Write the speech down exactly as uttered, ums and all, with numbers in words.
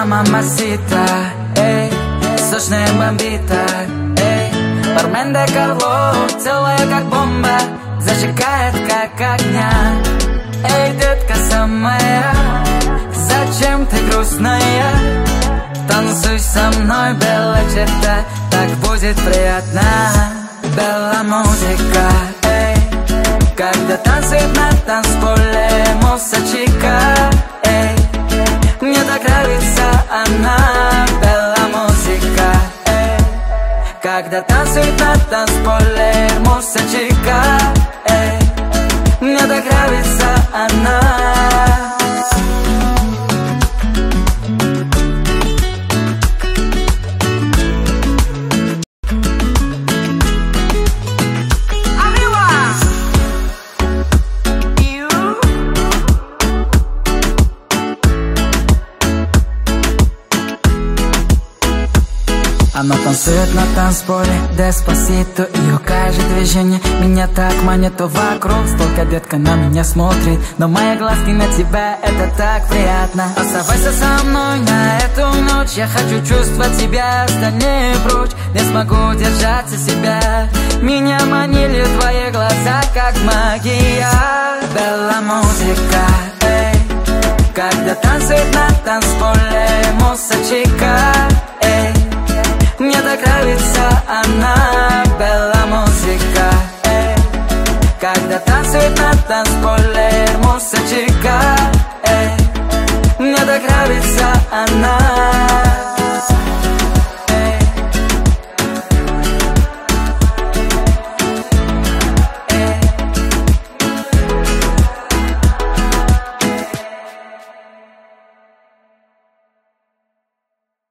Белла мамасита, эй, сочная бомбита, эй. Бармен де Карло, целая как бомба, зажигает как огня. Эй, детка самая, зачем ты грустная? Танцуй со мной, Белла черта, так будет приятно. Белла музыка, эй, когда танцует на танцполе мусачика, эй. Мне так нравится она, Белла музыка, эй, когда танцует на танцполе мусачика, эй. Мне так нравится она. Она танцует на танцполе, деспасито. Ее каждое движение меня так манит. То вокруг столько детка на меня смотрит, но мои глазки на тебя, это так приятно. Оставайся со мной на эту ночь, я хочу чувствовать тебя, остальные прочь. Не смогу держаться себя, меня манили твои глаза, как магия. Белла музыка, эй, когда танцует на танцполе мусачика, эй. Мне так нравится она, Белла музыка, эй, когда танцует на танцполе мусачика, эй. Мне так нравится она.